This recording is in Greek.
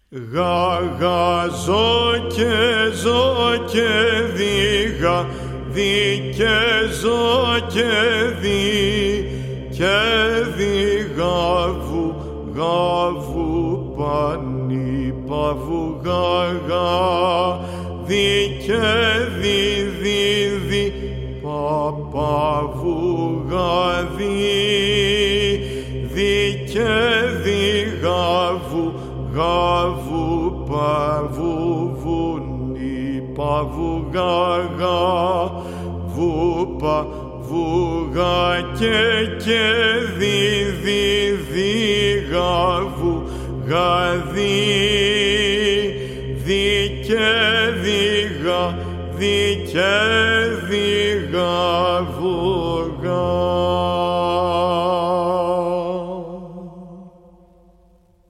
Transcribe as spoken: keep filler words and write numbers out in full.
Γα, γα, ζω και ζω και δι, γα, δι και ζω και δι, και δι γαβου, γαβου πανί, παβου γα, γα, δι και δι, δι, δι, πα, παβου γα, δι, δι και δι γαβου, γαβου, παβου, βουνι, παβου, γα, γα, βου, πα, βου, γα, και, και, δι, δι, δι, γαβου, γα, δι, δι, και, δι, γα, δι, και,